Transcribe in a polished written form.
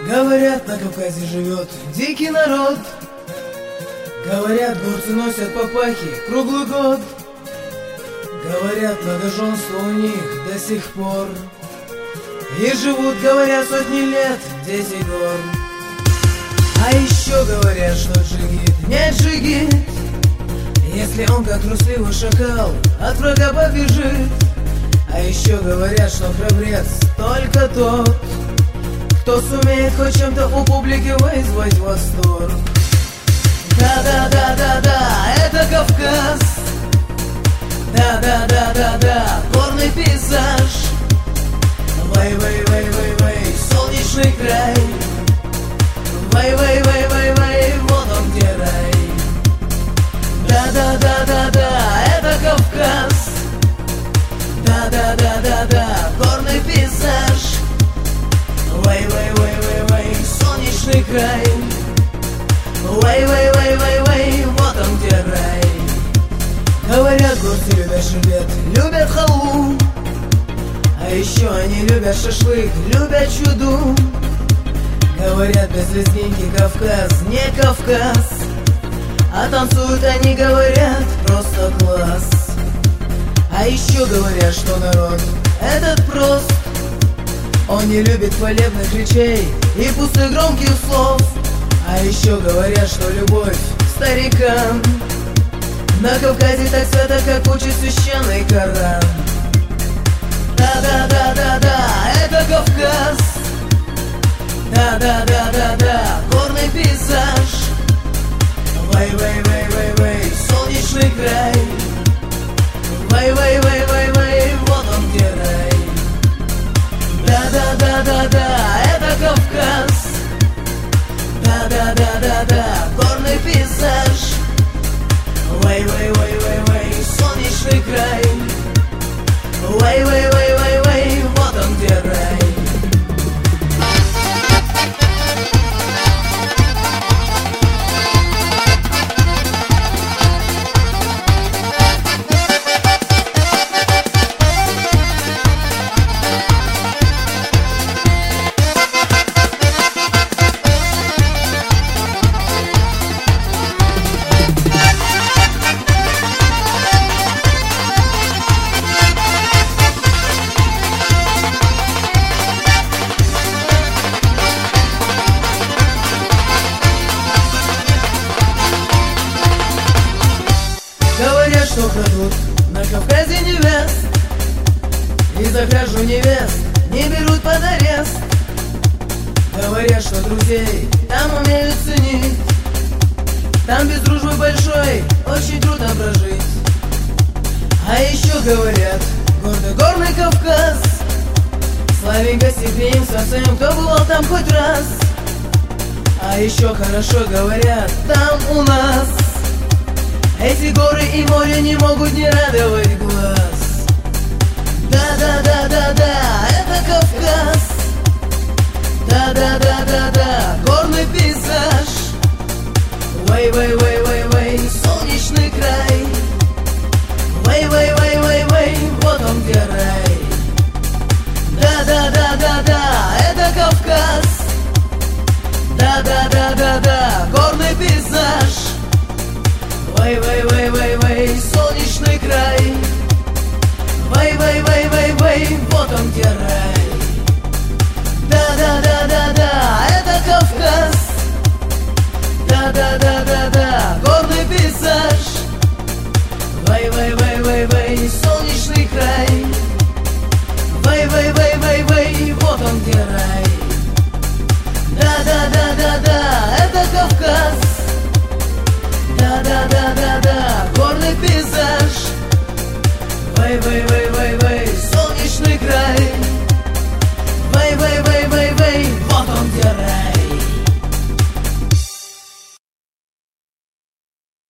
Говорят, на Кавказе живет дикий народ. Говорят, горцы носят папахи круглый год. Говорят, многоженство у них до сих пор. И живут, говорят, сотни лет, 10 гор. А еще говорят, что джигит не джигит, если он, как трусливый шакал, от врага побежит. А еще говорят, что храбрец только тот, кто сумеет хоть чем-то у публики вызвать восторг. Да-да-да-да-да, это Кавказ. Да-да-да-да-да, горный пейзаж. Вай-вай-вай-вай-вай, солнечный край. Вай-вай-вай-вай-вай, вот он где рай. Да-да-да-да-да, это Кавказ. Да-да-да-да-да, горный пейзаж. Вай-вай-вай-вай-вай, солнечный край. Вай-вай-вай-вай-вай, вот он где рай. Говорят, горцы любят шербет, любят халву. А еще они любят шашлык, любят чуду. Говорят, без лезгинки Кавказ не Кавказ. А танцуют они, говорят, просто класс. А еще говорят, что народ этот прост. Он не любит хвалебных речей и пустых громких слов. А еще говорят, что любовь к старикам на Кавказе так свято, как учит священный Коран. Да-да-да-да-да, это Кавказ. Да-да-да-да-да, горный пейзаж. Вай-вай-вай-вай-вай, солнечный край. Вай-вай-вай-вай-вай, вот он где рай. Да-да-да-да-да, это Кавказ. Да-да-да-да-да, горный пейзаж. Вай-вай-вай-вай-вай, солнечный край. Вай-вай-вай-вай-вай, вот он где рай. Говорят, что крадут на Кавказе невест, и за кражу невест не берут под арест. Говорят, что друзей там умеют ценить, там без дружбы большой очень трудно прожить. А еще говорят, гордый Кавказ славен гостеприимством своим, кто бывал там хоть раз. А еще хорошо говорят, там у нас эти горы и море не могут не радовать глаз. Да-да-да-да-да, это Кавказ. Да-да-да-да-да, горный пейзаж. Вай-вай-вай-вай-вай, солнечный край. Вай-вай-вай-вай-вай, вот он где рай. Да-да-да-да-да, это Кавказ. Да-да-да-да-да, горный пейзаж. Вай-вай-вай-вай-вай, солнечный край. Вай-вай-вай-вай-вай, вот он где рай. Да-да-да-да-да, это Кавказ. Да-да-да-да-да, горный пейзаж. Вай-вай-вай-вай-вай, солнечный край. Вай-вай-вай-вай-вай, вот он где рай. Да-да-да-да-да, это Кавказ. Да-да-да-да-да,